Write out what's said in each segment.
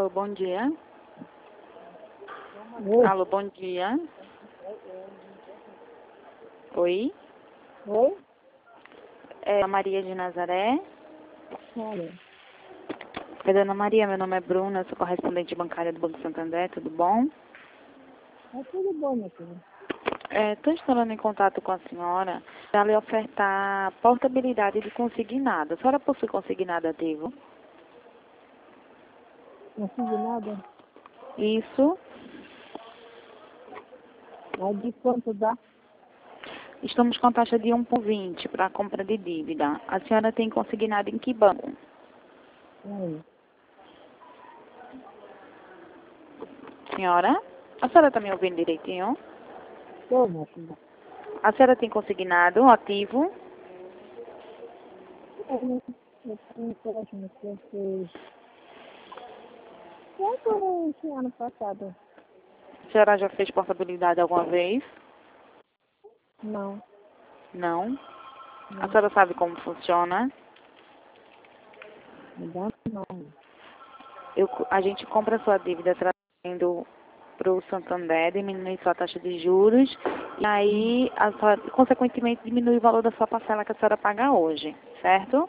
Alô, bom dia. Oi? Alô, bom dia. Oi? Oi? É a Maria de Nazaré. Olha, É, Dona Maria, meu nome é Bruna, eu sou correspondente bancária do Banco Santander, tudo bom? é tudo bom, minha filha. Estou instalando em contato com a senhora para lhe ofertar portabilidade de consignado. A senhora possui consignado ativo? Não fiz nada. Isso. Mas de quanto dá? Estamos com taxa de 1,20 para a compra de dívida. A senhora tem consignado em que banco? Aí. Senhora? A senhora está me ouvindo direitinho? Tô, minha filha. A senhora tem consignado ativo? Eu tenho empréstimo que eu fiz. Quanto esse ano passado? A senhora já fez portabilidade alguma vez? Não, Não. A não. senhora sabe como funciona? Me dá não. A gente compra sua dívida trazendo para o Santander, diminui sua taxa de juros e aí, consequentemente, diminui o valor da sua parcela que a senhora paga hoje, certo?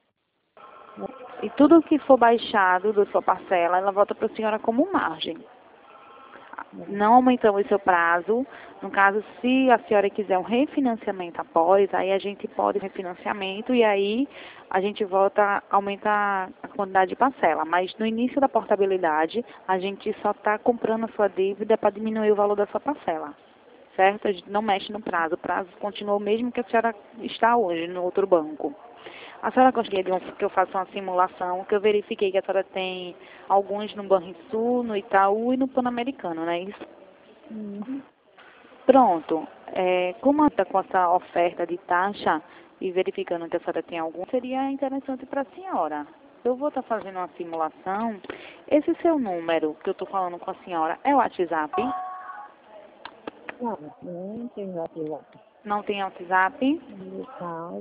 E tudo que for baixado da sua parcela, ela volta para a senhora como margem. Não aumentamos o seu prazo. No caso, se a senhora quiser um refinanciamento após, aí a gente pode refinanciamento e aí a gente volta, aumenta a quantidade de parcela. Mas no início da portabilidade, a gente só está comprando a sua dívida para diminuir o valor da sua parcela. Certo? A gente não mexe no prazo. O prazo continua o mesmo que a senhora está hoje no outro banco. A senhora gostaria que eu faça uma simulação, que eu verifiquei que a senhora tem alguns no Banrisul, no Itaú e no Pan-Americano, não é isso? Uhum. Pronto. Como está com essa oferta de taxa e verificando que a senhora tem algum, seria interessante para a senhora. Eu vou estar fazendo uma simulação. Esse seu número que eu estou falando com a senhora é o WhatsApp? Não, não tem já. Não tem WhatsApp? Não,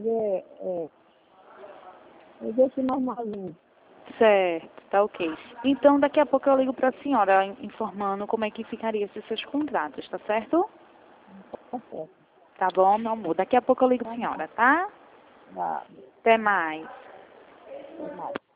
eu deixo normalzinho. Certo, tá ok. Então, daqui a pouco eu ligo para a senhora informando como é que ficaria esses seus contratos, tá certo? Tá certo. Tá bom, meu amor. Daqui a pouco eu ligo para a Tá bom. senhora, tá? Dá. Até mais. Até mais.